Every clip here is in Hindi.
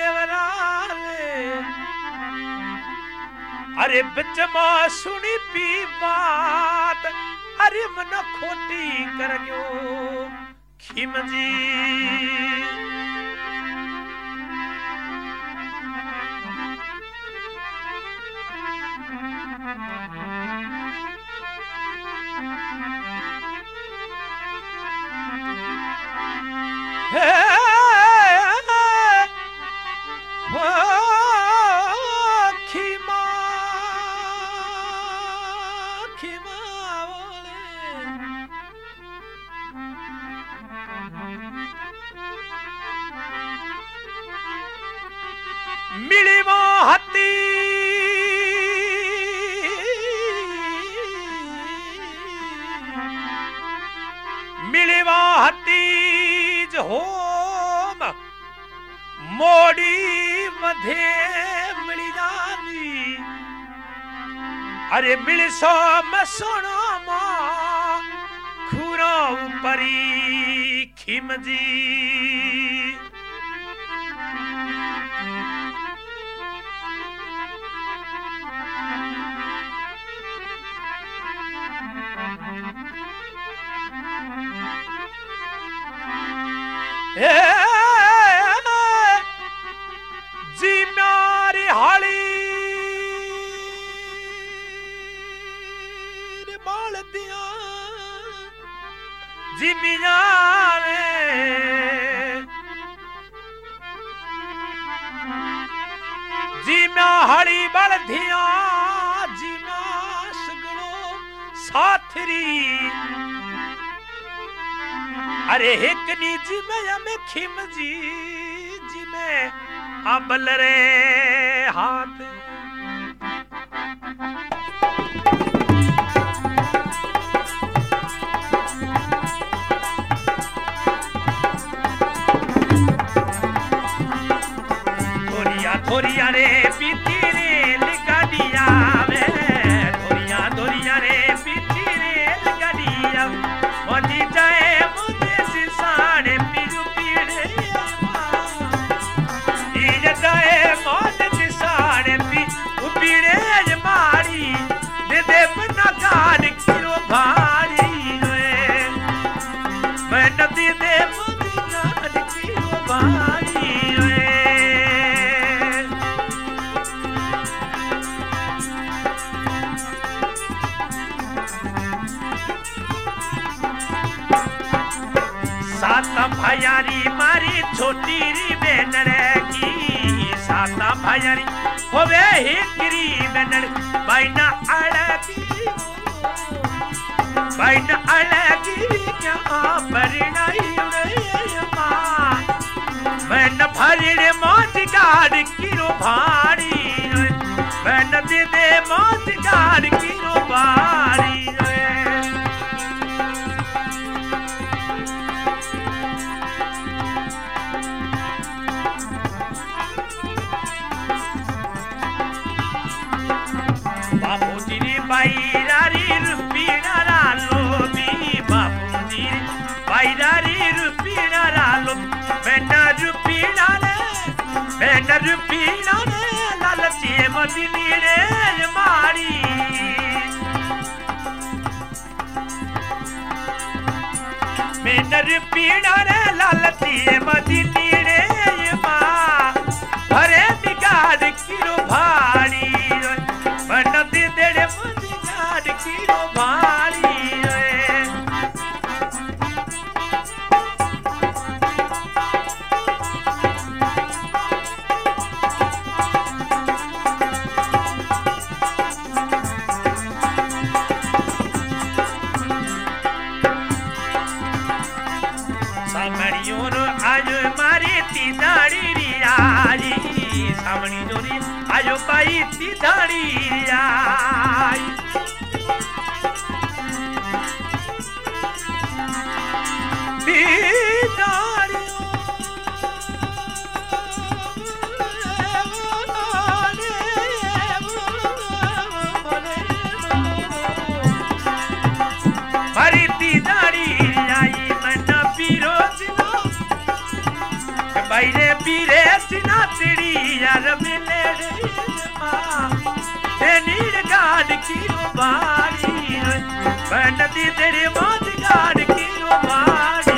देवराले अरे बिच मां सुनी पी बात अरे मन खोटी कर गयो खिमजी मिली वो हत्ती मिली वो हत्ती होम मोड़ी मधे मिली जानी अरे मिल सो मसोनो मां खुरो ऊपरी खिमजी जी मारी हाली बाल दिया जी मिया जी मैं हाली बाल दिया जी मैं सगड़ो साथरी अरे एक नीजी में हमें खिमजी जी में अबल रे हाथ थोरिया थोरिया रे पीती रे गाड़िया में थोरिया थोरिया रे पीती रे गाड़िया मोदी जाए साड़े पीरू पीड़े जाए मौत की साड़े पीड़े मारी दे दे बना गान किलो भारी मैं नदी दे गान किलो भारी साता भैयारी मारी छोटी री बेनड़ की साता भैयारी होवे हिकरी बेनड़ बैना अड़की क्या परिणाई मां बैन भरड़े मौत गाड़ किरो भारी बैन दे दे मौत गाड़ किरो भारी बाईरारी रुपीना रालो भी बाबूजी बाईरारी रुपीना रालो मैंने रुपीना ने लालची मदनी रे मारी मैंने रुपीना ने लालची मदनी रे मां भरे निगाड़ किरो भारी मन दे दे किलो भारी सामणियों आज मारी तीदाड़ी रियाई सामणी जोरी आयो पाई तीदाड़ी रियाई पीरे सिना तिड़ी यार मिले रे मां ते नीड़ गाड़ की बाड़ी बन दी तेरी मौज गाड़ की बाड़ी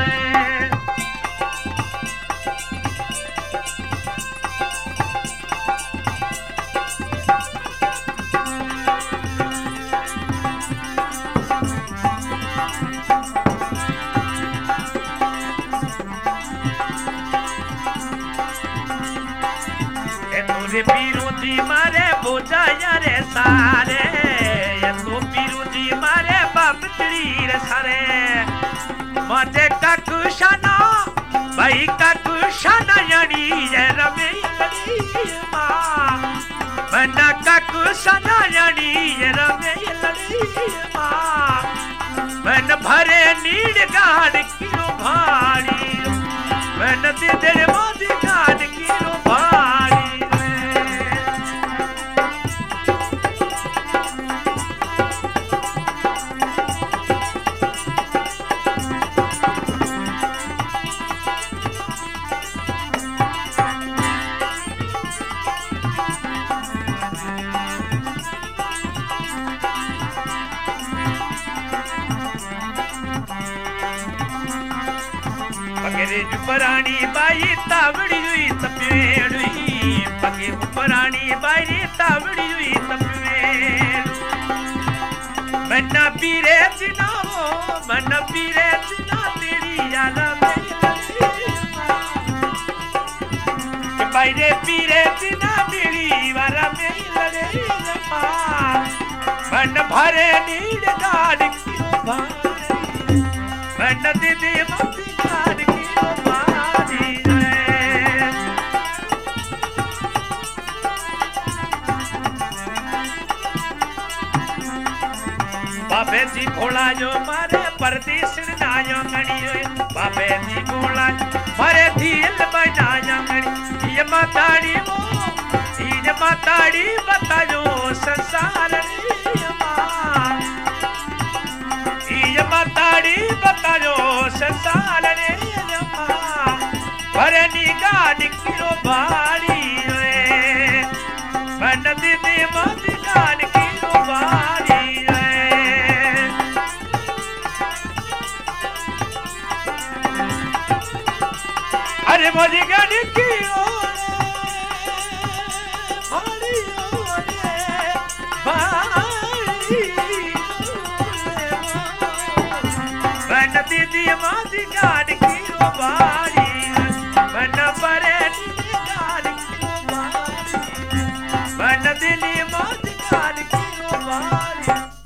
तोरे पीरू जी मारे बोझा यारे सारे ये तो पीरू जी मारे बाप तरीर सारे माते काकुशाना भाई काकुशाना यानी ये रमे लड़ी मां बना काकुशाना यानी ये रमे लड़ी मां मन भरे नीड़ गाड़ की भाड़ी मन दे दे मोदी गाड़ की भाड़ी परानी बाई तावड़ी हुई तपेड़ हुई पगे परानी बाई तावड़ी हुई तपेड़ मन्ना पीरे चिना वो मन्ना पीरे चिना तेरी याला बाई रे पीरे चिना तेरी वारा में लड़े मन भरे नीड़ गाड़ की भाई मन दीदी मत गाड़ की बाबे जी भोला जो मारे परदेश नायो गणी बाबे जी भोला मारे दिल बनाया गणी ये माताड़ी वो ये माताड़ी बतायो संसार ये माताड़ी बतायो संसार रे भरे निगाह किलो बाड़ी रे बन दीदी मत गाड़ किलो बाड़ी अरे मोदी गाड़ी की बन दीदी मोदी गाड़ी की बाड़ी बन परे गाड़ी की बाड़ी बन दिली मोदी गाड़ी की बाड़ी